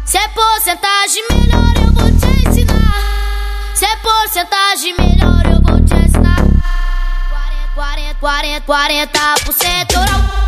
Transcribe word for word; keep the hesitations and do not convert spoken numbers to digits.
Se é porcentagem melhor eu vou te ensinar. Se é porcentagem melhor eu vou te ensinar. quarenta, quarenta, quarenta, quarenta por cento oral.